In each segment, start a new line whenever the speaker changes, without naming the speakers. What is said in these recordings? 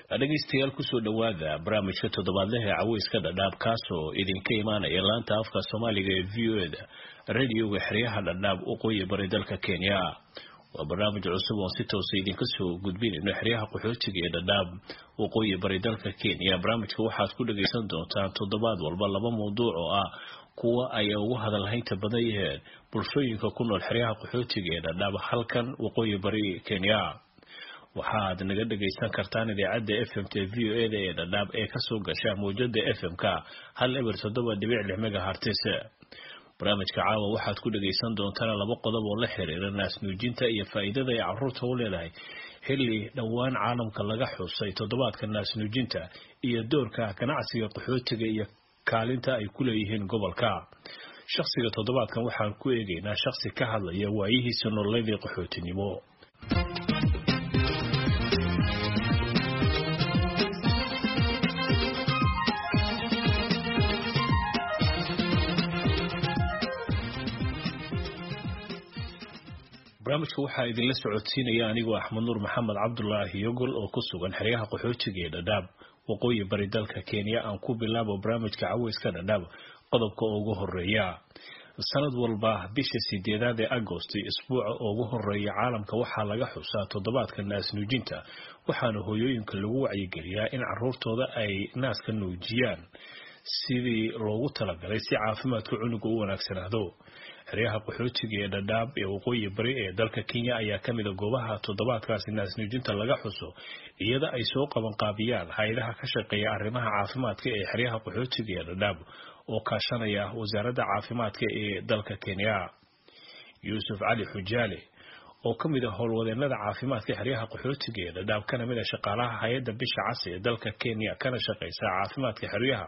dhegeystayaal ku soo dhawaada barnaamijka toddobaadlaha caweyska dhadhaab kaasoo idinka imaanaya laanta afka Soomaaliga ee VOA-da radio-ga xeryaha dhadhaab waqooyi bari dalka Kenya. waa barnaamij cusub oo si toos ah idinka soo gudbinayno xeryaha qaxootiga ee dhadhaab waqooyi bari dalka Kenya. barnaamijka waxaad ku dhageysan doontaan toddobaad walba laba mowduuc oo ah kuwa ay ugu hadalhaynta badan yihiin bulshooyinka ku nool xeryaha qaxootiga ee dhadhaab halkan waqooyi bari Kenya. waxaad naga dhageysan kartaan idaacadda FM-ta VOA-da ee dhadhaab ee ka soo gasha mowjada FM-ka 107.6 MHz. barnaamijka caawa waxaad ku dhageysan doontaan laba qodob oo la xiriira naasnuujinta iyo faa'iidada ay carruurta u leedahay xilli dhawaan caalamka laga xusay toddobaadka naasnuujinta iyo doorka ganacsiga qaxootiga iyo kaalinta ay ku leeyihiin gobolka. shakhsiga toddobaadkan waxaan ku eegaynaa shakhsi ka hadlaya waayihiisa nololeed ee qaxootinimo. barnaamijka waxaa idinla socodsiinaya anigoo Axmed Nuur Maxamed Cabdullaahi Yogol oo ku sugan xeryaha qaxootiga ee dhadhaab waqooyi bari dalka Kenya. aan ku bilaabo barnaamijka caweyska dhadhaab qodobka ugu horeeya. sanad walba bisha 8 ee Agosto isbuuca ugu horeeya caalamka waxaa laga xusaa toddobaadka naasnuujinta, waxaana hooyooyinka lagu wacyigeliyaa in carruurtooda ay naaska nuujiyaan sidii loogu talagalay si caafimaadka cunuga u wanaagsanaado. xeryaha qaxootiga ee dhadhaab ee waqooyi bari ee dalka Kenya ayaa kamid ah goobaha toddobaadkaasi naasnuujinta laga xuso, iyada ay soo qaban qaabiyaan hay'adaha ka shaqeeya arrimaha caafimaadka ee xeryaha qaxootiga ee dhadhaab oo kaashanaya wasaaradda caafimaadka ee dalka Kenya. Yuusuf Cali Xujaale oo kamid ah howlwadeenada caafimaadka xeryaha qaxootiga ee dhadhaab kana mid ah shaqaalaha hay'adda bisha cas ee dalka Kenya kana shaqeysa caafimaadka xeryaha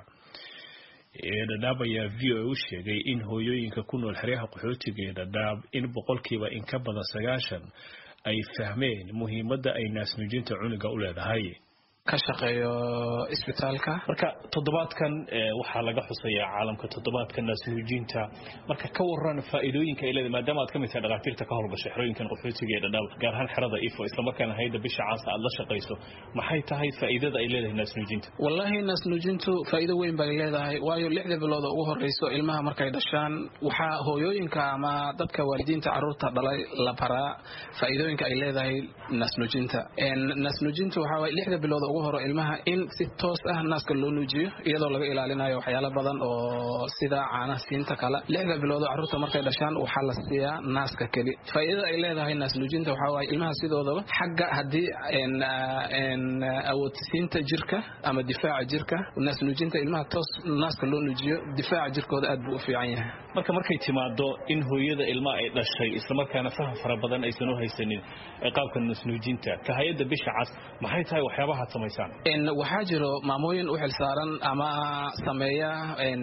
dhadhaab ayaa VOA u sheegay in hooyooyinka ku nool xeryaha qaxootiga ee dhadhaab in boqolkiiba in ka badan 90 ay fahmeen muhiimadda ay naasnuujinta cunuga u leedahay.
ka shaqeeyo isbitaalka
marka toddobaadkan waxaa laga xusayaa caalamka toddobaadka naasnuujinta. marka ka waran faa'iidooyinka ay leedahay maadaama aad ka mid tahay dhaqaatiirta ka howlgasha xerooyinkan qaxootiga ee dhadhaab gaar ahaan xerada Ifo isla markaana hay'adda bisha cas aad la shaqeyso, maxay tahay faa'iidada ay leedahay naasnuujinta?
wallahi naasnuujintu faa'iido weyn bay leedahay, waayo 6 bilood ugu horeyso ilmaha markay dhashaan waxa hooyooyinka ama dadka waalidiinta carruurta dhalay la baraa faa'iidooyinka ay leedahay naasnuujinta. naasnuujintu waxa way 6 bilood ugu hore ilmaha in si toos ah naaska loo nuujiyo iyadoo laga ilaalinayo waxyaalo badan oo sida caanaha siinta kala. 6 bilood carruurta markay dhashaan waxa la siiyaa naaska kali. faa'iidada ay leedahay naasnuujinta waxa way ilmaha sidoodaba xagga hadii awoodsiinta jirka ama difaaca jirka, naasnuujinta ilmaha toos naaska loo nuujiyo difaaca jirkooda aad buu u fiican yahay.
markay timaado in hooyada ilmaha ay dhashay isla markaana faham fara badan aysan u haysanin qaabka naasnuujinta, ka hay'adda bisha cas maxay tahay waxyaabaha
waxaa jiro maamooyin u xilsaaran ama sameeya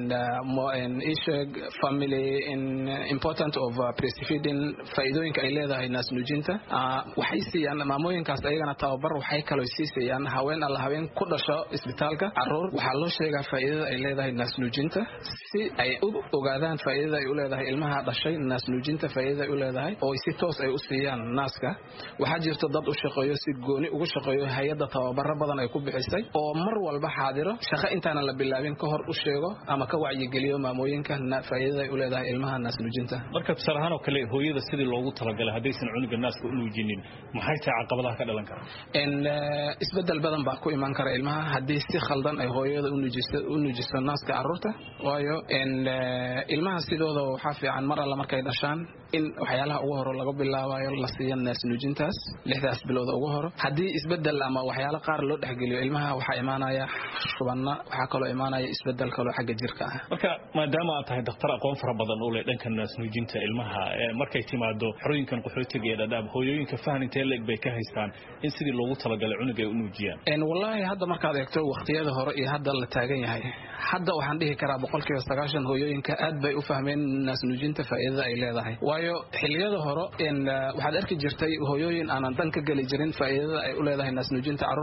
family important of breastfeeding faa'iidooyinka ay leedahay naasnuujinta. waxay siiyaan maamooyinkaas ayagana tababar, waxay kaloo siisayaan haween alla haween ku dhasho isbitaalka carruur. waxaa loo sheegaa faa'iidada ay leedahay naasnuujinta si ay u ogaadaan faa'iidada ay u leedahay ilmaha dhashay naasnuujinta faa'iidada ay u leedahay oo si toos ay u siiyaan naaska. waxaa jirto dad u shaqeeyo si gooni ugu shaqeeyo hay'adda tababar badan ay ku bixisay oo mar walba xaadiro shaqo intaana la bilaabin ka hor u sheego ama ka wacyigeliyo maamooyinka faa'iidada ay u leedahay ilmaha naasnuujinta.
marka tusaalahaan oo kale hooyada sidii loogu talagalay hadaysan cunuga naaska u nuujinin maxay tahay caqabadaha ka dhalan kara?
isbedel badan baa ku iman kara ilmaha haddii si khaldan ay hooyada u nuujiso naaska carruurta, waayo ilmaha sidooda waxaa fiican mar alla markay dhashaan in waxyaalaha ugu hore laga bilaabayo la siiyo naasnuujintaas 6 bilood ugu hore. haddii isbedel ama waxyaalo qaar loo dhaxgeliyo ilmaha waxa imaanaya shubana, waxa kaloo imaanaya isbedel kale xagga jirka ah.
marka maadaama aad tahay dhakhtar aqoon fara badan u leh dhanka naasnuujinta ilmaha, markay timaado xerooyinkan qaxootiga ee dhadhaab hooyooyinka faham intee leeg bay ka haystaan in sidii loogu talagalay cunuga ay u nuujiyaan?
wallahi hadda markaad eegto waqtiyada hore iyo hadda la taagan yahay, hadda waxaan dhihi karaa 90% hooyooyinka aad bay u fahmeen naasnuujinta faa'iidada ay leedahay. waayo xilliyada hore waxaad arki jirtay hooyooyin aanan dan ka gali jirin faa'iidada ay u leedahay naasnuujinta carruurtooda, balse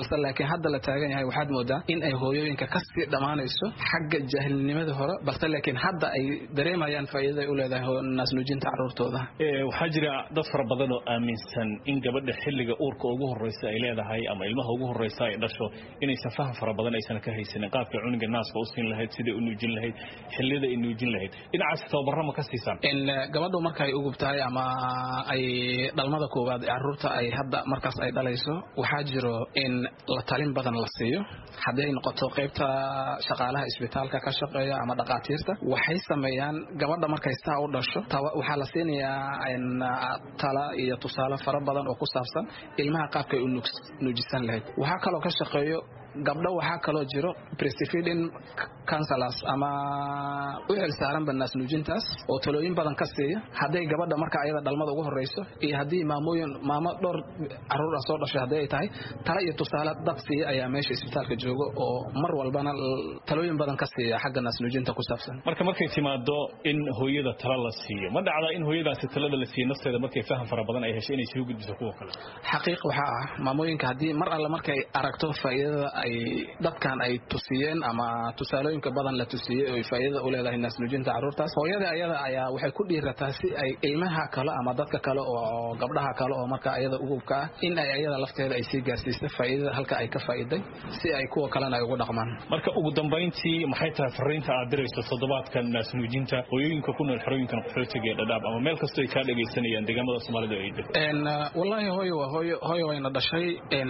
balse laakiin hadda la taagan yahay waxaad moodaa in ay hooyooyinka ka sii dhamaanayso xagga jaahilnimada hore balse laakiin hadda ay dareemayaan faa'iidada ay u leedahay naasnuujinta carruurtooda
waxaa jira dad fara badan oo aaminsan in gabadha xilliga uurka ugu horeysa ay leedahay ama ilmaha ugu horeysa ay dhasho inaysan faham fara badan aysan ka haysanin qaabka cunuga naaska u siin lahayd sida u nuujin lahayd xilliyada ay nuujin lahayd dhinacaas tababarro ma ka siisaan
in gabadhu markay ugu tahay ama ay dhalmada koowaad carruurta ay hadda markaas ay dhalayso waxaa jiro in la talin badan la siiyo haddii ay noqoto qaybta shaqaalaha isbitaalka ka shaqeeya ama dhaqaatiirta waxay sameeyaan gabadha markay saa u dhasho waxaa la siinayaa tala iyo tusaale fara badan oo ku saabsan ilmaha qaabkay u nuujisan lahayd waxaa kaloo ka shaqeeyo gabdho waxaa kaloo jiro breastfeeding counselors ama u xilsaaranba naasnuujintaas oo talooyin badan ka siiya hadday gabadha marka ayada dhalmada ugu horeyso iyo haddii maamo dhowr carruur soo dhashay haddii ay tahay tala iyo tusaale dad siiya ayaa meesha isbitaalka jooga oo mar walbana talooyin badan ka siiya xagga naasnuujinta ku saabsan
markay timaado in hooyada tala la siiyo ma dhacda in hooyadaasi talada la siiyo nafteeda markay faham fara badan ay hesho inay soo gudbiso kuwa kale
xaqiiq waxaa ah maamooyinka haddii mar alle markay aragto faa'iidada ay dadkan ay tusiyeen ama tusaalooyinka badan la tusiyey oo faa'iidada u leedahay naasnuujinta carruurtaas hooyada ayada ayaa waxay ku dhiirataa si ay ilmaha kale ama dadka kale oo gabdhaha kale oo marka ayada ugubka ah in ay ayada lafteeda ay sii gaarsiiso faa'iidada halka ay ka faa'iiday si ay kuwa kalena ay ugu dhaqmaan
marka ugu dambeyntii maxay tahay fariinta aad dirayso toddobaadkan naasnuujinta hooyooyinka ku nool xerooyinkan qaxootiga ee Dadaab ama meel kastoo ay ka dhageysanayaan deegaamada Soomaalida ay degto
wallahi hooyo wayna dhashay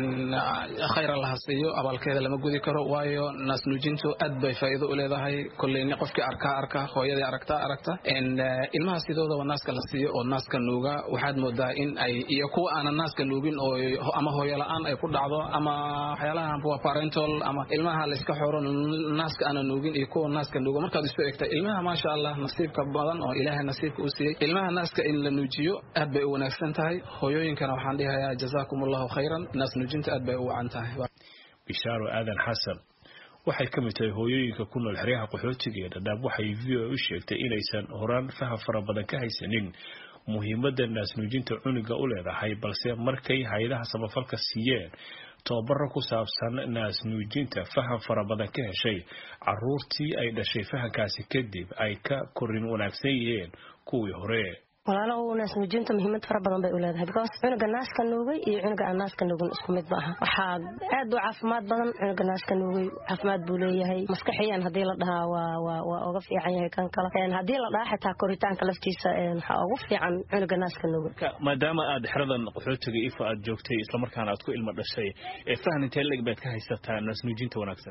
khayr Allah siiyo abaalkeeda lama gudi karo waayo naasnuujintu aad bay faa'iido u leedahay kulleeyna qofkii arka hooyadii aragta ilmaha sidooda naaska la siiyo oo naaska nuuga waxaad moodaa in ay iyo kuwa aan naaska nuugin oo ama hooyo la'aan ay ku dhacdo ama waxyaalaha waa parental ama ilmaha la iska xoro naaska aan nuugin iyo kuwa naaska nuuga markaad isku eegtay ilmaha maasha Allah nasiibka badan oo Ilaahay nasiibka u siiyay ilmaha naaska in la nuujiyo aad bay u wanaagsan tahay hooyooyinkana waxaan dhihayaa jazaakumullahu khayran naasnuujinta aad bay u wacan tahay
Bishaaro Aadan Xasan waxay ka mid tahay hooyooyinka ku nool xeryaha qaxootiga ee Dadaab waxay VOA u sheegtay inaysan horaan faham fara badan ka haysanin muhiimadda naasnuujinta cunuga u leedahay balse markay hay'adaha samafalka siiyeen tababarro ku saabsan naasnuujinta faham fara badan ka heshay carruurtii ay dhashay fahankaasi kadib ay ka korin wanaagsan yihiin kuwii hore
walaalo naasnuujinta muhiimad fara badan bay u leedahay because cunuga naaska nuugay iyo cunuga aan naaska nuugin isku mid ma aha waxaa aad u caafimaad badan cunuga naaska nuugay caafimaad buu leeyahay maskaxiyan haddii la dhahaa waa uga fiican yahay kan kale haddii la dhahaa xitaa koritaanka laftiisa waxaa ugu fiican cunuga naaska nuugay
maadaama aad xeradan qaxootiga ifa aad joogtay isla markaana aad ku ilmo dhashay fahan intee leeg baad ka haysataa naasnuujinta wanaagsan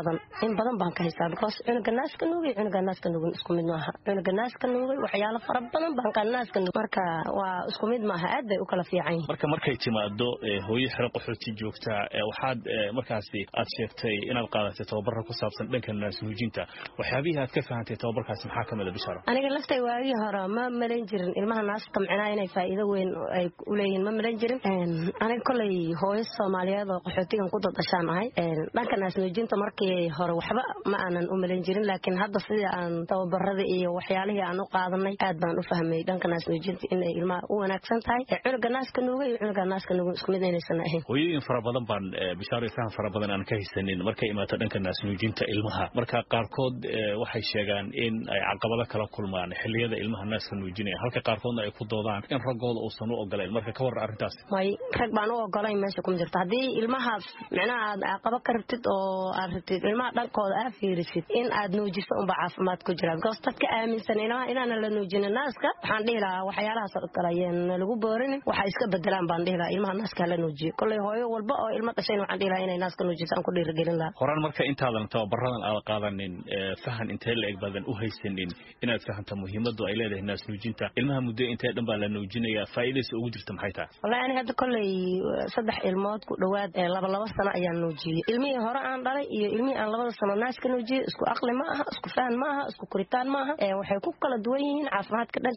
in badan baan ka haystaa because cunuga naaska nuugay cunuga naaska nuugin isku mid ma aha cunuga naaska nuugay waxyaalo fara badan baan ka marka waa isku mid maaha aad bay u kala fiican yihiin
markay timaado hooyo xero qaxooti joogta waxaad markaasi aad sheegtay inaad qaadatay tababarro ku saabsan dhanka naasnuujinta waxyaabihii aad ka fahantay tababarkaasi maxaa ka mid ah Bishaaro
aniga laftay waagii hore ma malayn jirin ilmaha naaska micnaa inay faa'iido weyn ay u leeyihiin ma malayn jirin aniga kolay hooyo Soomaaliyeed oo qaxootigan ku dadashaan ahay dhanka naasnuujinta markii hore waxba ma aanan u malayn jirin laakiin hadda sidii aan tababarada iyo waxyaalihii aan u qaadanay aad baan u fahmay dhanka naasnuujinta in ay ilmaha u wanaagsan tahay cunuga naaska nuuga iyo cunuga naaska nuuga isku mid inaysan ahayn
hooyooyin fara badan baan Bishaaro faham fara badan aan ka haysanin markay imaato dhanka naasnuujinta ilmaha marka qaarkood waxay sheegaan in ay caqabado kala kulmaan xilliyada ilmaha naaska nuujinaya halka qaarkoodna ay ku doodaan in ragooda uusan u ogoleen marka ka waran arrintaas
way rag baan u ogolayn meesha kuma jirto haddii ilmaha micnaha aad caqabad ka rabtid oo aad rabtid ilmaha dhankooda aad fiirisid in aad nuujiso unba caafimaad ku jira because dadka aaminsan inaan la nuujinin naaska waxaan dhihi lahaa waxyaalahaas oo kale ayaan lagu boorinin waxa iska bedelaan baan dhihi lahaa ilmaha naaska la nuujiyo kulay hooyo walba oo ilmo dhashay waxaan dhihi lahaa inay naaska nuujiso aan ku dhiirigelin lahaa
horaan marka intaadan tababaradan aad qaadanin fahan intee la eg badan u haysanin inaad fahanto muhiimaddu ay leedahay naasnuujinta ilmaha muddo intee dhan baa la nuujinaya faa'iidaysa ugu jirta maxay tahay
wallahi ani hadda kulay 3 ilmood ku dhawaad 2 sano ayaan nuujiyay ilmihii hore aan dhalay iyo ilmihii aan 2 sano naaska nuujiyay isku aqli ma aha isku fahan ma aha isku koritaan ma aha waxay ku kala duwan yihiin caafimaadka dhankiisa way ku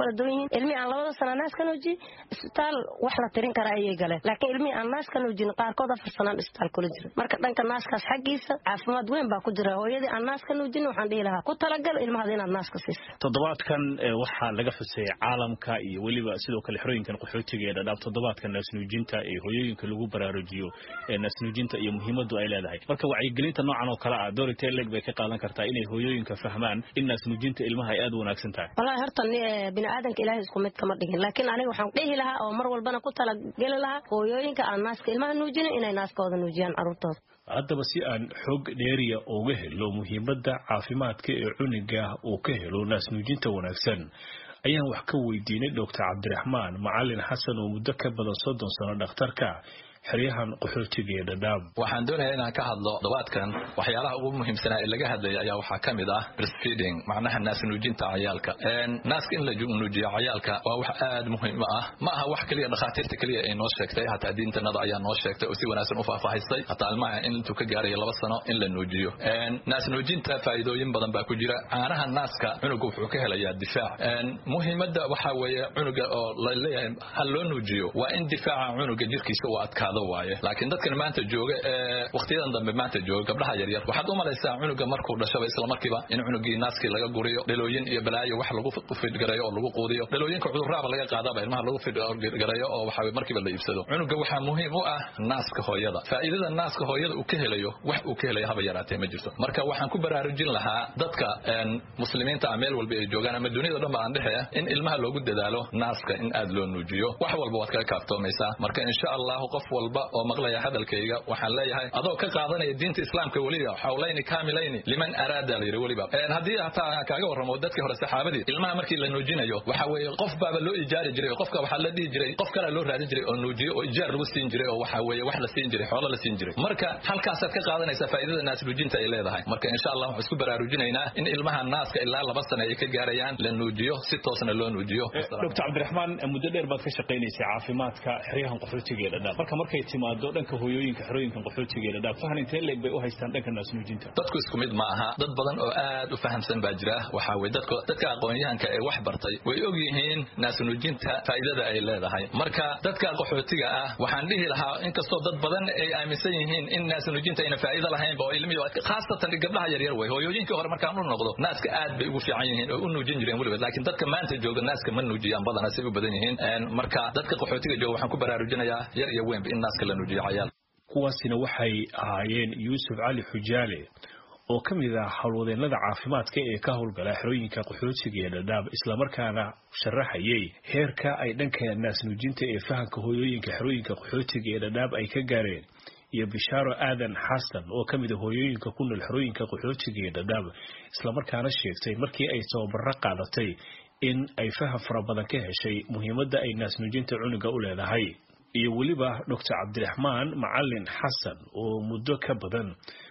kala duwan yihiin ilmi aan 2 sano naas ka nuujin isbitaal wax la tirin kara ayay galeen laakiin ilmi aan naas ka nuujin qaarkood 4 sano isbitaal kula jira marka dhanka naaskaas xaqiisa caafimaad weyn baa ku jira hooyadii aan naas ka nuujin waxaan dhihi lahaa ku talagal ilmaha inaad naas ka siiso
toddobaadkan waxaa laga xusay caalamka iyo waliba sidoo kale xirooyinkan qaxootiga ee dhadhaab toddobaadkan naas nuujinta ee hooyooyinka lagu baraarujiyo naas nuujinta iyo muhiimadu ay leedahay marka wacyigelinta noocan oo kale ah Dorothea Lake bay ka qaadan kartaa inay hooyooyinka fahmaan in naas nuujinta ilmaha ay aad u wanaagsan tahay
wallahi horta bini'aadanka ilaahay isku mid kama dhigin laakiin aniga waxaan dhihi lahaa oo mar walbana ku talagali lahaa hooyooyinka aan naaska ilmaha nuujin inay naaskooda nuujiyaan carruurtooda
haddaba si aan xog dheeriya uga helo muhiimada caafimaadka ee cunuga uu ka helo naas nuujinta wanaagsan ayaan wax ka weydiinay Dr. Cabdiraxmaan Macallin Xasan oo muddo ka badan 30 sano dhakhtarka xiriyahan qaxootiga ee dhadhaab
waxaan doonayaa inaan ka hadlo dabaadkan waxyaalaha ugu muhiimsan ee laga hadlay ayaa waxa kamid ah breastfeeding macnaha naas nuujinta ciyaalka naaska in la nuujiyo ciyaalka waa wax aad muhiim ah ma aha wax kaliya dhakhaatiirta kaliya ay noo sheegtay hataa diintanada ayaa noo sheegtay oo si wanaagsan u faahfaahisay hataa ilmaha in intuu ka gaaray 2 sano in la nuujiyo naas nuujinta faa'iidooyin badan baa ku jira caanaha naaska cunuga wuxuu ka helayaa difaac muhiimada waxa weeye cunuga oo la leeyahay hal loo nuujiyo waa in difaaca cunuga jirkiisa uu adkaado laakiin dadkan maanta jooga waqtiyadan dambe maanta jooga gabdhaha yar yar waxaad u malaysaa cunuga markuu dhashay isla markiiba in cunugii naaskii laga guriyo dhalooyin iyo balaayo wax lagu fidgareeyo oo lagu quudiyo dhalooyinka cudurraaba laga qaadaba ilmaha lagu fidgareeyo oo waxa markiiba la iibsado cunuga waxa muhiim u ah naaska hooyada faa'iidada naaska hooyada uu ka helayo wax uu ka helayo haba yaraatee ma jirto marka waxaan ku baraarujin lahaa dadka muslimiinta meel walba ay joogaan ama dunida dhan baan dhaxaya in ilmaha loogu dadaalo naaska in aad loo nuujiyo wax walba waad ka kaaftoomaysaa marka insha Allah qof walba oo maqlaya hadalkayga waxaan leeyahay adoo ka qaadanaya diinta islaamka waliba xawlayni kaamilayni liman arada li waliba hadii hataa kaaga waramo dadkii hore saxaabadii ilmaha markii la nuujinayo waxa weeye qof baaba loo ijaari jiray qofka waxa la dhigi jiray qof kale loo raadin jiray oo nuujiyo oo ijaar lagu siin jiray oo waxa weeye wax la siin jiray xoolo la siin jiray marka halkaas aad ka qaadanaysa faa'iidada naas nuujinta ay leedahay marka insha Allah waxaan isku baraarujinaynaa in ilmaha naaska ilaa 2 sano ay ka gaarayaan la nuujiyo si toosna loo nuujiyo Dr. Cabdiraxmaan muddo dheer baad ka shaqeynaysaa caafimaadka xiriyahan qaxootiga ee dhadhaab markay timaado dhanka hooyooyinka xirooyinkan qaxootiga ee dhadhaab fahan intee leeg bay u haystaan dhanka naas nuujinta dadku isku mid ma aha dad badan oo aad u fahamsan baa jira waxa weeye dadka aqoon-yahanka ee wax bartay way og yihiin naas nuujinta faa'iidada ay leedahay marka dadka qaxootiga ah waxaan dhihi lahaa in kastoo dad badan ay aaminsan yihiin in naas nuujinta ayna faa'iido lahayn oo ilmiyo khaasatan gabdhaha yar yar way hooyooyinka hore markaan u noqdo naaska aad bay ugu fiican yihiin oo u nuujin jireen waliba laakiin dadka maanta jooga naaska ma nuujiyaan badan si u badan yihiin marka dadka qaxootiga jooga waxaan ku baraarujinayaa yar iyo weyn in naaska la nuujiyo cayaal
kuwaasina waxay ahaayeen Yuusuf Cali Xujaale oo ka mid ah hawlwadeennada caafimaadka ee ka howlgala xirooyinka qaxootiga ee dhadhaab isla markaana sharaxayay heerka ay dhanka naas nuujinta ee fahanka hooyooyinka xirooyinka qaxootiga ee dhadhaab ay ka gaareen iyo Bishaaro Aadan Xasan oo ka mid ah hooyooyinka ku nool xirooyinka qaxootiga ee dhadhaab isla markaana sheegtay markii ay tababar qaadatay in ay faham fara badan ka heshay muhiimada ay naas nuujinta cunuga u leedahay iyo waliba Dr. Cabdiraxmaan Macallin Xasan oo muddo ka badan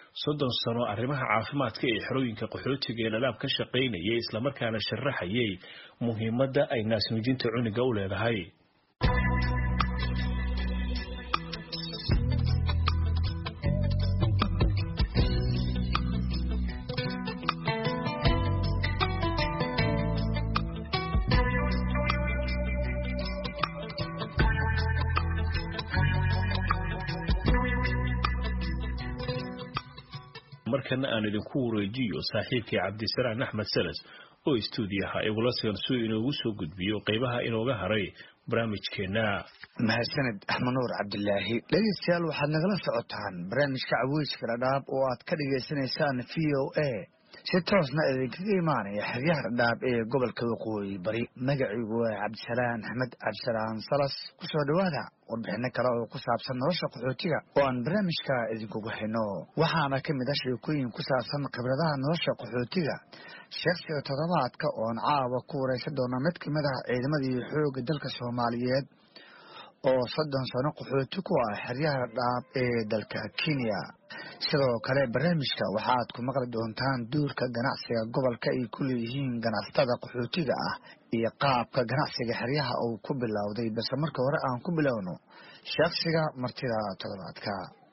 30 sano arrimaha caafimaadka ee xirooyinka qaxootiga ee dhadhaab ka shaqeynayay isla markaana sharaxayay muhiimada ay naas nuujinta cunuga u leedahay markana aan idinku wareejiyo saaxiibkii Cabdisalaam Axmed Salas oo istuudiyaha igula soo inoogu soo gudbiyo qaybaha inooga haray barnaamijkeena
mahadsanid Axmed Nuur Cabdilaahi dhageystayaal waxaad nagala socotaan barnaamijka Caweyska Dhadhaab oo aad ka dhageysanaysaan VOA si toosna idinkaga imaanaya xeryaha Dhadhaab ee gobolka Waqooyi Bari magacaygu waa Cabdisalaam Axmed Cabdisalaam Salas ku soo dhawaada warbixino kale oo ku saabsan nolosha qaxootiga oo aan barnaamijka idinkugu hayno waxaana ka mid ah sheekooyin ku saabsan khibradaha nolosha qaxootiga sheekada toddobaadka oo aan caawa ku wareysan doona mid ka mid ah ciidamadii xoogga dalka Soomaaliyeed oo 30 sano qaxooti ku ah xeryaha Dhadhaab ee dalka Kenya sidoo kale barnaamijka waxaad ku maqli doontaan duurka ganacsiga gobolka ay ku leeyihiin ganacsatada qaxootiga ah iyo qaabka ganacsiga xeryaha uu ku bilowday balse marka hore aan ku bilowno sheekada martida toddobaadka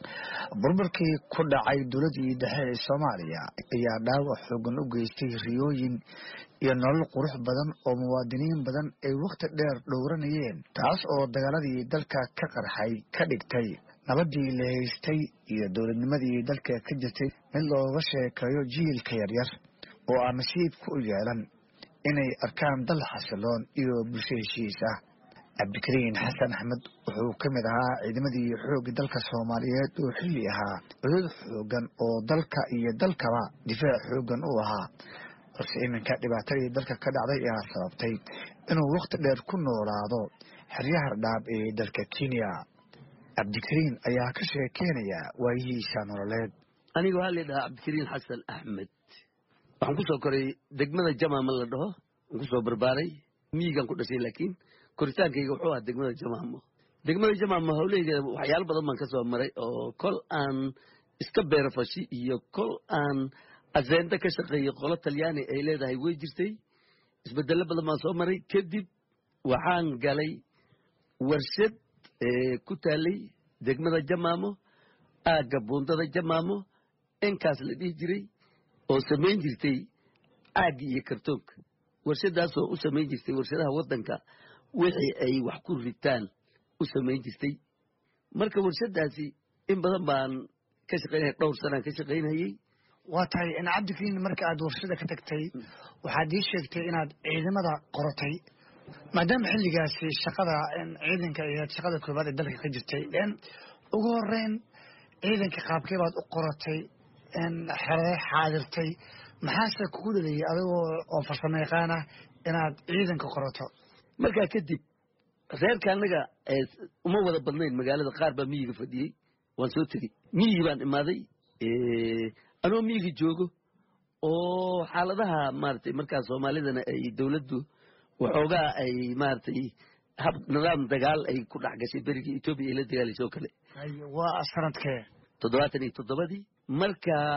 burburkii ku dhacay dowladii dhexe ee Soomaaliya ayaa dhaawac xoogan u geystay riyooyin iyo nolol qurux badan oo muwaadiniin badan ay waqti dheer dhowranayeen taas oo dagaaladii dalka ka qarxay ka dhigtay nabadii la haystay iyo dowladnimadii dalka ka jirtay mid looga sheekayo jiilka yaryar oo aan nasiibku u yeelan inay arkaan dal xasiloon iyo bulsho heshiis ah. Cabdikariin Xasan Axmed wuxuu ka mid ahaa ciidamadii xoogga dalka Soomaaliyeed oo xilli ahaa cudud xoogan oo dalka iyo dalkaba difaac xoogan u ahaa balse iminka dhibaatadii dalka ka dhacday ayaa sababtay inuu waqti dheer ku noolaado xeryaha dhadhaab ee dalka Kenya. Cabdikariin ayaa ka sheekeynaya waayihiisa nololeed.
aniga waxaa la dhahaa Cabdikariin Xasan Axmed waxaan ku soo koray degmada Jamaama la dhaho waxaan ku soo barbaaray miyigan ku dhashay laakiin koritaankayga wuxuu ahaa degmada Jamaama hawleeyda waxyaalo badan baan ka soo maray oo kol aan iska beerafashi iyo kol aan azeenda ka shaqeeyay qolo Talyaani ay leedahay way jirtay isbedelo badan baan soo maray kadib waxaan galay warshad ku taalay degmada Jamaamo aaga buundada Jamaamo inkaas la dhihi jiray oo sameyn jirtay aagi iyo kartoonka warshadaas oo u sameyn jirtay warshadaha wadanka wixii ay wax ku ritaan u sameyn jirtay marka warshadaasi in badan baan ka shaqeynay dhowr sano ka shaqeynayay.
waa tahay in Cabdikariin marka aad warshada ka tagtay waxaad ii sheegtay inaad ciidamada qoratay maadaama xilligaasi shaqada ciidanka iyo shaqada koobaad ee dalka ka jirtay ugu horeyn ciidanka qaabkee baad u qoratay xerada xaadirtay maxaase kugu dhaliyay adigoo oo farsamo yaqaan ah inaad ciidanka qorato
markaa kadib reerka anaga uma wada badnayn magaalada qaar baa miyiga fadhiyey waan soo tegey miyigii baan imaaday anoo miyigii joogo oo xaaladaha maaragtay markaa soomaalidana ay dowladdu waxoogaa ay maaragtay hab nidaam dagaal ay ku dhex gashay berigii Ethiopia ay la dagaalaysay oo kale
waa sanadkee
77 markaa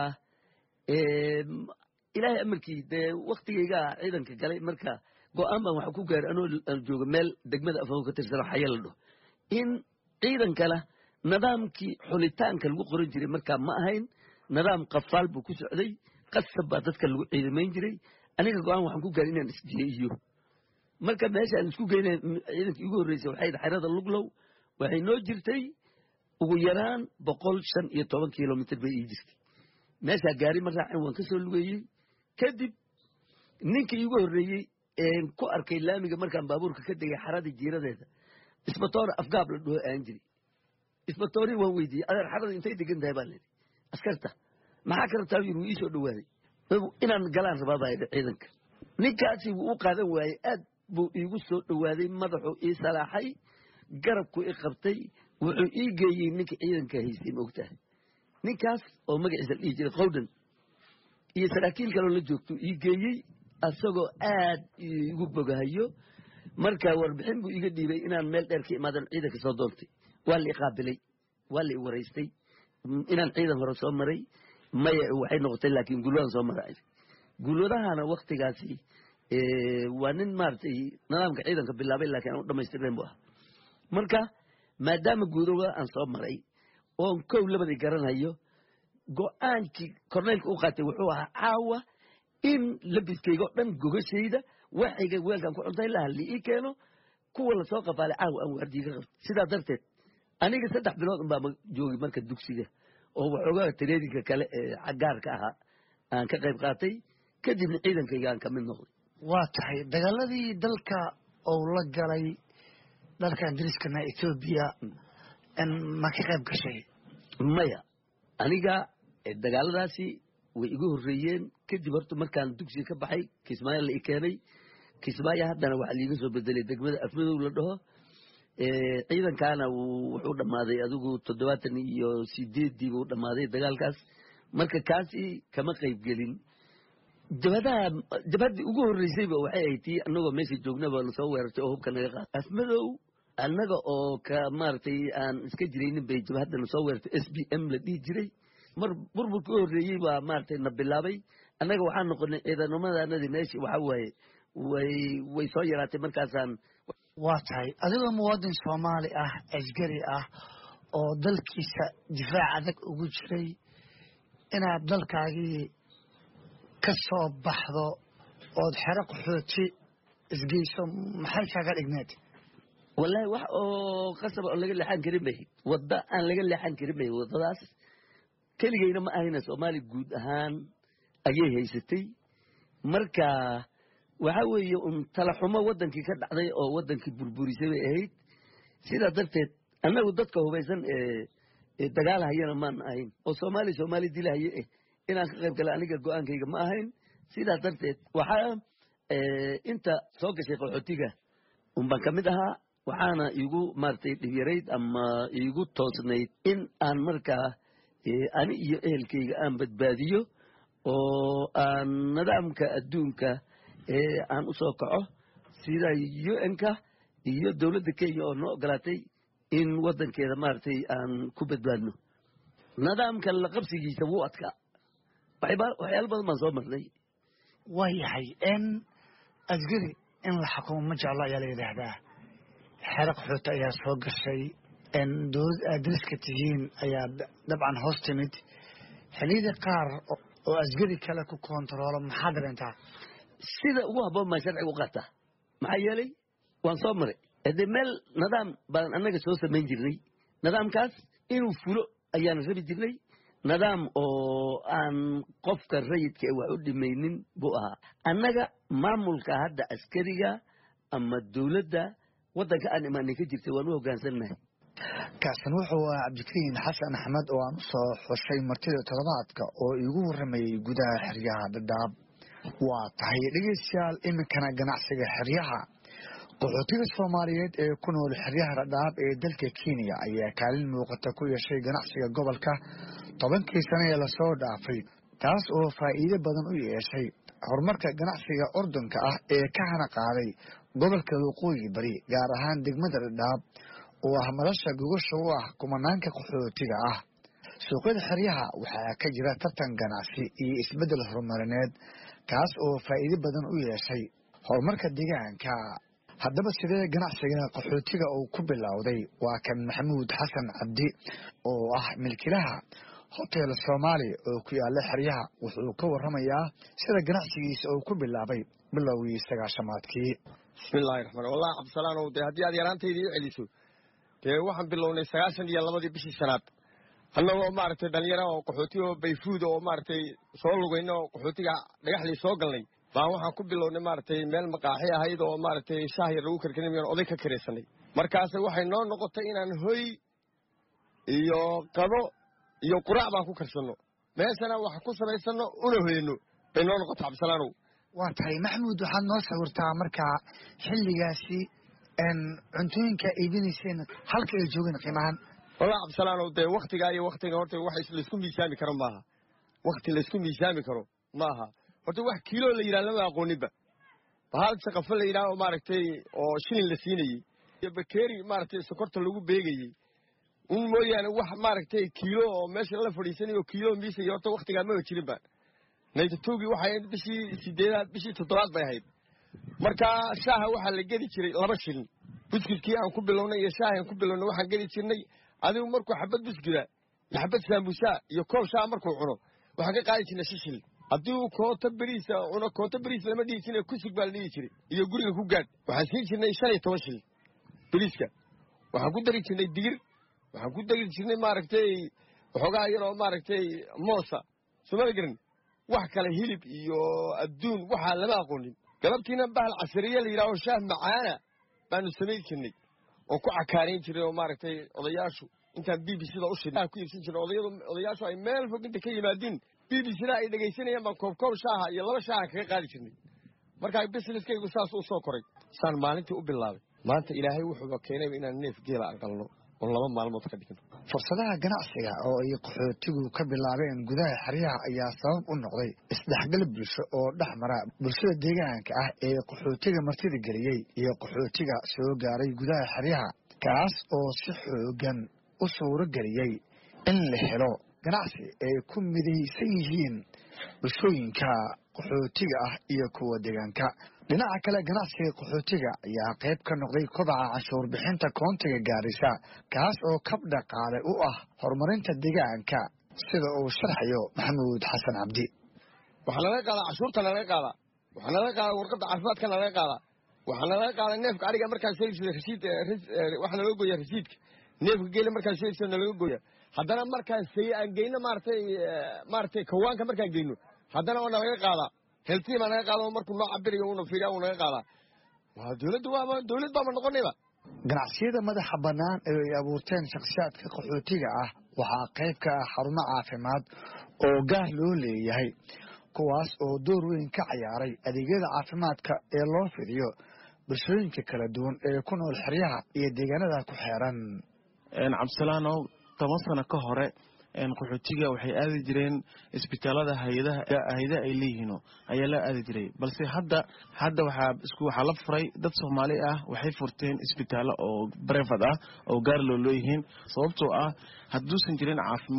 ilaahay amarkii dee waqtigayga ciidanka galay marka go'aan baan waxa ku gaaray anoo jooga meel degmada afoo ka tirsan xayal la dhaho in ciidankana nidaamkii xulitaanka lagu qoran jiray marka ma ahayn nidaam qafaal buu ku socday qasab baa dadka lagu ciidamayn jiray aniga go'aan waxaan ku gaaray inaan isjiiyo marka meesha aan isku geynay ciidankii ugu horeysay waxay xerada Luglow waxay noo jirtay ugu yaraan 115 kilomitir bay ii jirtay meesha gaari ma raacin waan ka soo lugeeyay kadib ninkii ugu horeeyay ku arkay laamiga markaan baabuurka ka degay xarada jiiradeeda isbatoor afgaab la dhaho aan jiray isbatoori waan weydiiyay adeer xarada intay degan tahay baan leeyahay askarta maxaa ka rabtaa inuu ii soo dhawaaday inaan galaan rabaa baa ciidanka ninkaasi wuu u qaadan waayay aad buu iigu soo dhawaaday madaxuu ii salaaxay garabku i qabtay wuxuu ii geeyey ninka ciidanka haystay moogtahay ninkaas oo magaciisa la dhihi jiray Qowdan iyo saraakiil kale oo la joogto ii geeyey asagoo aad igu bogahayo marka warbixin buu iga dhiibay inaan meel dheer ka imaadan ciidanka soo doontay waa la qaabilay waa la wareystay inaan ciidan hore soo maray maya waxay noqotay laakiin gulwaan soo maray gulwadahana waqtigaasi waa nin maartay nidaamka ciidanka bilaabay laakiin aan u dhameystirnayn buu marka maadaama guudowga aan soo maray oo kow labadii garanayo go'aankii korneelka u qaatay wuxuu ahaa caawa in labiskayga dhan gogashayda waxayga weelkan ku cuntay la halii ii keeno kuwa la soo qafaalay caawa aan waardiga qabto sidaa darteed aniga 3 bilood baa joogay marka dugsiga oo waxoogaa traininka kale ee cagaarka ahaa aan ka qayb qaatay kadibna ciidankayga aan ka mid noqday.
waa tahay dagaaladii dalka oo la galay dalka Ingiriiskana Ethiopia ma ka qayb gashay
maya aniga dagaaladaasi way igu horeeyeen kadib horta markaan dugsiga ka baxay Kismaayo la keenay Kismaayo haddana waxa liiga soo bedelay degmada Afmadow la dhaho ciidankana wuxuu dhamaaday adigu 78 buu dhamaaday dagaalkaas marka kaasi kama qayb gelin jabadii ugu horeysay waxay ahayd anagoo meesha joognaba la soo weerartay oo hubka naga qaatay Afmadow annaga oo ka maartay aan iska jiraynin bay jabadana soo weerartay SBM la dhihi jiray mar burburka u horeeyay baa maartay na bilaabay annaga waxaan noqonay ciidamadaanadii meeshii waxa waaye way soo yaraatay markaasaan
waa tahay adigoo muwaadin Soomaali ah askari ah oo dalkiisa difaac adag ugu jiray inaad dalkaagii ka soo baxdo ood xero qaxooti isgeyso maxay kaaga dhigneed
wallaahi wax oo qasab oo laga leexan karin bay wadda aan laga leexan karin bay waddadaas keligayna ma ahayna Soomaali guud ahaan ayay haysatay marka waxa weeye tala xumo wadankii ka dhacday oo wadankii burburisay bay ahayd sida darteed annagu dadka hubaysan ee dagaal hayana maan ahayn oo Soomaali dilahaye inaan ka qayb galo aniga go'aankayga ma ahayn sida darteed waxa inta soo gashay qaxootiga baan ka mid ahaa waxaana igu maartay dhibireed ama igu toosnayd in aan markaa ani iyo ehelkayga aan badbaadiyo oo aan nidaamka adduunka aan u soo kaco sida UN-ka iyo dawladda Kenya oo noo ogolaatay in wadankeeda maartay aan ku badbaadno nidaamka la qabsigiisa wuu adkaa waxyaalo badan baan soo marnay
waayahay in asgari in la xukumo ma jeclo ayaa la yidhaahdaa xero qaxooti ayaa soo gashay dowlad aad dariska tihiin ayaa dabcan hoos timid xilliyada qaar oo asgari kale ku kontaroolo maxaa dareentaa
sida ugu habboon baan sharciga u qaataa maxaa yeelay waan soo maray haddee meel nidaam baan annaga soo samayn jirnay nidaamkaas inuu fulo ayaan rabi jirnay nidaam oo aan qofka rayidka wax u dhimaynin buu ahaa annaga maamulka hadda askariga ama dowladda waddanka aan imaanay ka jirtay waan u hoggaansannahay
kaasan wuxuu ahaa cabdikariin xasan axmed oo aan u soo xushay martida toddobaadka oo iigu warramayey gudaha xeryaha dhadhaab waa tahay dhegeystayaal iminkana ganacsiga xeryaha qaxootiga Soomaaliyeed ee ku nool xeryaha dhadhaab ee dalka Kenya ayaa kaalin muuqata ku yeeshay ganacsiga gobolka 10 sano ee la soo dhaafay taas oo faa'iido badan u yeeshay horumarka ganacsiga ordunka ah ee ka hana qaaday gobolka Waqooyi Bari gaar ahaan degmada dhadhaab oo ah madasha gogosha u ah kumanaanka qaxootiga ah suuqyada xeryaha waxaa ka jira tartan ganacsi iyo isbedel horumarineed kaas oo faa'iido badan u yeeshay horumarka deegaanka haddaba sidee ganacsiga qaxootiga uu ku bilowday waa kan Maxamuud Xasan Cabdi oo ah milkiilaha hotel Soomaali oo ku yaala xeryaha wuxuu ka warramayaa sida ganacsigiisa uu ku bilaabay bilowgii 9-maadkii
bismillaahir rahmaanir rahiim wallahi absalaan oo haddii aad yaraantaydii celiso waxaan bilownay 92 bishii shanaad annagoo maaragtay dhalinyaro oo qaxooti oo bayfuud oo maaragtay soo lugayno oo qaxootiga dhagaxlii soo galnay baan waxaan ku bilownay maaragtay meel maqaaxi ahayd oo maaragtay shaah yar lagu karkarinayaan oday ka kareysanay markaas waxay noo noqotay inaan hoy iyo qado iyo quraac baan ku karsano meeshana wax ku samaysano una hoyno bay noo noqotay absalaanow
waa tahay Maxamuud waxaad noo sawirtaa markaa xilligaasi cuntooyinka iibinayseen halka ay joogeen qiimahan
والله عبد السلام ودي وقتي جاي وقتي هورتي واحد لسكون ميسامي كرم معها وقت لسكون ميسامي كرم معها هورتي واحد كيلو اللي يرى لما أقولني بقى فهذا سقف اللي يرى وماركتي أو شين لسيني يبكري ماركتي سكرت اللي هو بيجي مو يعني واحد ماركتي كيلو ماشي الله فريسني وكيلو ميسي يورتي وقتي جاي ما يشيل بقى نيت توجي واحد بشي سيدات بشي تطلع بهاي مركا شاه واحد اللي جدي شري لبشين بسكت كي أنا كبلونا يشاه كبلونا واحد جدي شرني adigu markuu xabad bisgida iyo xabad sambusa iyo koob shaa markuu cuno waxa ka qaadi jirnay shishil adigu koota bariis una koota bariis lama dhigi jiray kusig baa la dhigi jiray iyo guriga ku gaad waxaan siin jirnay 15 shil bariiska waxaan ku dari jirnay digir waxaan ku dari jirnay maaragtay waxoogaa yar oo maaragtay moosa sumada garan wax kale hilib iyo adduun waxa lama aqoonin galabtiina bahal casriye la yiraahdo shaah macaana baanu sameyn jirnay oo ku cakaarin jiray oo maaragtay odayaashu intaan BBC-da u shidnaa ku iibsan jiray odayaashu ay meel fog inta ka yimaadeen BBC-da ay dhageysanayaan baan koob shaaha iyo laba shaaha kaga qaadi jirnay marka businesskaygu saas u soo koray saan maalintii u bilaabay maanta ilaahay wuxuu keenay inaan neef geela aan qalno oo 2 maalmood ka dhigno
fursadaha ganacsiga oo ay qaxootigu ka bilaabeen gudaha xeryaha ayaa sabab u noqday isdhexgal bulsho oo dhexmara bulshada deegaanka ah ee qaxootiga martida geliyay iyo qaxootiga soo gaaray gudaha xeryaha kaas oo si xoogan u suuro geliyay in la helo ganacsi ay ku midaysan yihiin bulshooyinka qaxootiga ah iyo kuwa deegaanka dhinaca kale ganacsiga qaxootiga ayaa qayb ka noqday kobaca canshuur bixinta koontiga Gaarisa kaas oo kab dhaqaale u ah horumarinta deegaanka sida uu sharxayo Maxamuud Xasan Cabdi.
waxa laga qaadaa cashuurta laga qaadaa waxa laga qaadaa warqadda caafimaadka laga qaadaa waxa laga qaadaa neefka ariga markaas sheegay rasiid waxa laga gooyaa rasiidka neefka geela markaas sheegay laga gooyaa haddana markaas aan geyno maartay kawaanka markaan geyno haddana oo laga qaadaa heltii ma laga qaadaa markuu noo cabiriyo uu fiiriyo uu laga qaadaa waa dawlad baa noqonayba.
ganacsiyada madaxa bannaan ee ay abuurteen shakhsiyaadka qaxootiga ah waxaa qayb ka ah xarumo caafimaad oo gaar loo leeyahay kuwaas oo door weyn ka ciyaaray adeegyada caafimaadka ee loo fidiyo bulshooyinka kala duwan ee ku nool xeryaha iyo deegaanada ku xeeran.
Cabdisalaanow 10 sano ka hore qaxootiga waxay aadi jireen isbitaalada hay'adaha ay leeyihiin ayaa la aadi jiray balse hadda waxa la furay dad Soomaali ah waxay furteen isbitaalo oo private ah oo gaar loo leeyihiin sababtoo ah hadduusan jirin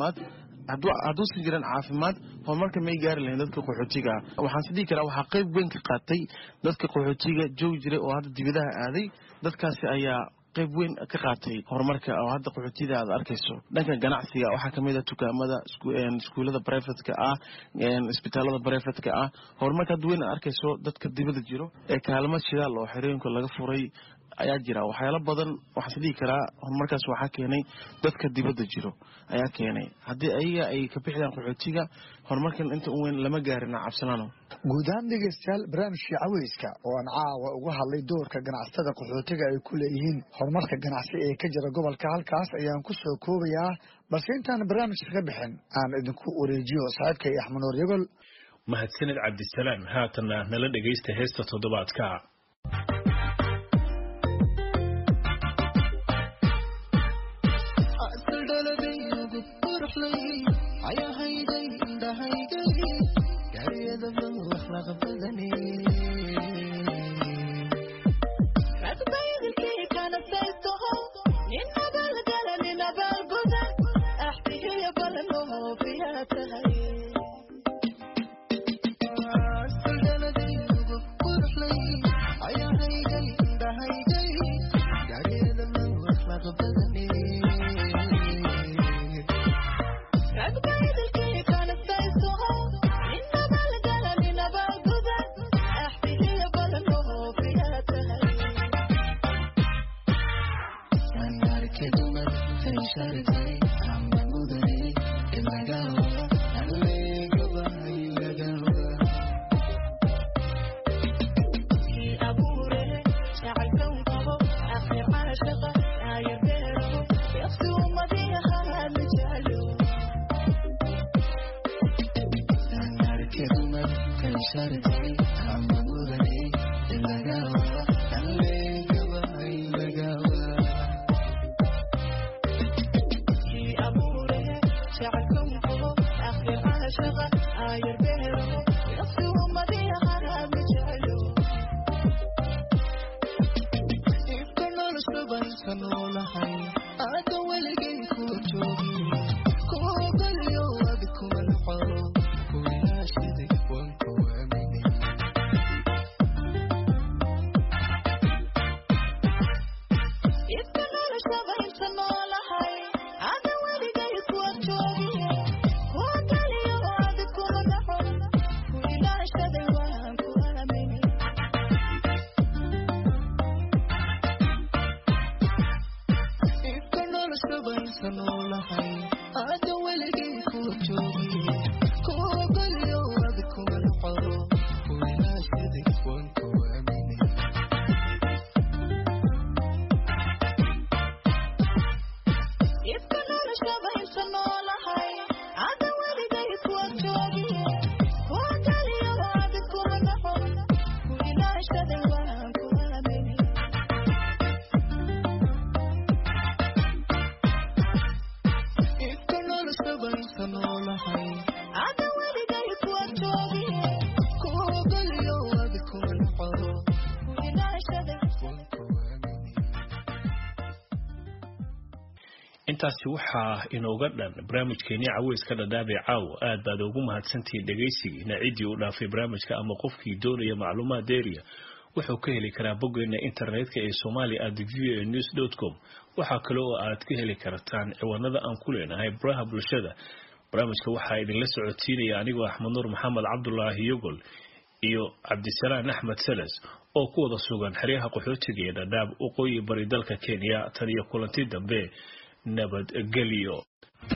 caafimaad horumarka may gaari lahayn dadka qaxootiga waxaan sidii kara waxa qayb weyn ka qaatay dadka qaxootiga joogi jiray oo hadda dibadaha aaday dadkaasi ayaa qayb weyn ka qaatay horumarka oo hadda qaxootiga aad arkayso dhanka ganacsiga waxa kamid ah dukaamada iskuulada private-ka ah isbitaalada private-ka ah horumarka aad weyn arkayso dadka dibadda jiro ee kaalmo shidaal oo xireenka laga furay ayaa jira waxyaalo badan waxa sidii kara horumarkaas waxa keenay dadka dibadda jiro ayaa keenay hadii ay ka bixiyaan qaxootiga horumarkan inta weyn lama gaarin Cabdisalaanow.
guud ahaan dhegeystayaal barnaamijka caweyska oo aan caawa uga hadlay doorka ganacsatada qaxootiga ay ku leeyihiin horumarka ganacsi ee ka jira gobolka halkaas ayaan ku soo koobayaa balse intaan barnaamijka ka bixin aan idinku wareejiyo saaxiibkay Axmed Nuur Yagol.
mahadsanid Cabdisalaam haatana nala dhageysta heesta toddobaadka. intaasi waxa inooga dhan barnaamijkeeni caweyska dhadhaabay caaw aad baad ugu mahadsantihiin dhageysigiina cidii u dhaafay barnaamijka ama qofkii doonaya macluumaad dheeriya wuxuu ka heli karaa boggeena internetka ee somali@voanews.com. waxaa kale oo aad ka heli kartaan ciwaanada aan ku leenahay baraha bulshada. barnaamijka waxaa idinla socodsiinaya anigoo Axmed Nuur Maxamed Cabdullaahi Yogol iyo Cabdisalaan Axmed Salas oo ku wada sugan xeryaha qaxootiga ee Dadaab waqooyi bari dalka Kenya. tan iyo kulanti dambe nabadgelyo.